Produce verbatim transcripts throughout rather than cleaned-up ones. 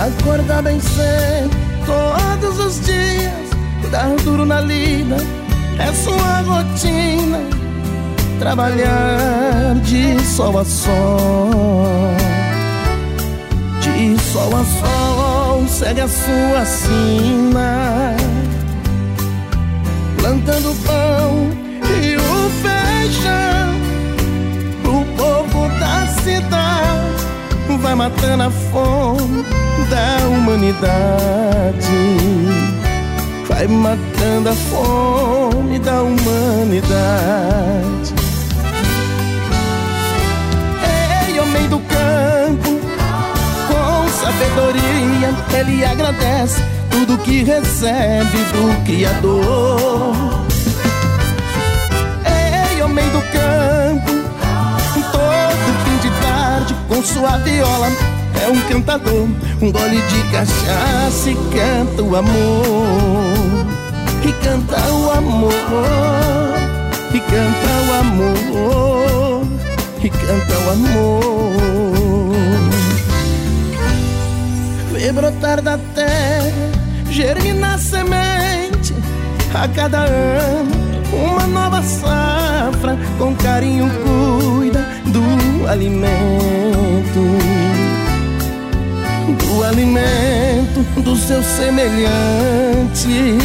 Acordar bem cedo todos os dias, dar duro na lida é sua rotina. Trabalhar de sol a sol, de sol a sol, segue a sua sina, plantando pão e o feijão. O povo da cidade vai matando a fome da humanidade, vai matando a fome da humanidade. Ei, homem do campo, com sabedoria ele agradece tudo que recebe do Criador. Ei, homem do campo, todo fim de tarde com sua viola é um cantador. Um gole de cachaça e canta o amor, e canta o amor, e canta o amor, e canta o amor. Vê brotar da terra, germina a semente, a cada ano uma nova safra. Com carinho cuida do alimento, do alimento do seu semelhante.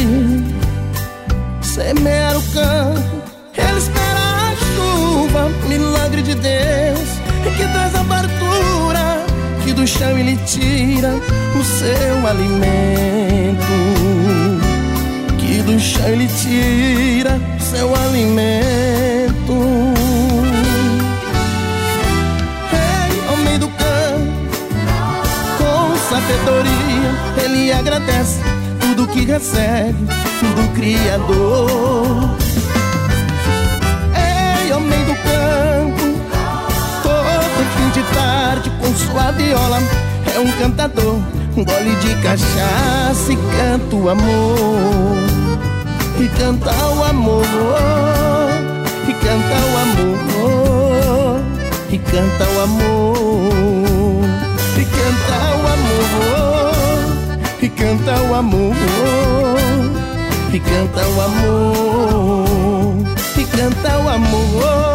Semear o campo, ele espera a chuva, milagre de Deus que traz a fartura, que do chão ele tira o seu alimento, que do chão ele tira o seu alimento. Ei, homem do campo, com sabedoria ele agradece tudo que recebe do Criador. Ei, homem do campo, todo fim de tarde com sua viola é um cantador. Um gole de cachaça e canta o amor, e canta o amor, e canta o amor, e canta o amor, e canta o amor, e canta o amor, e canta o amor, e canta o amor.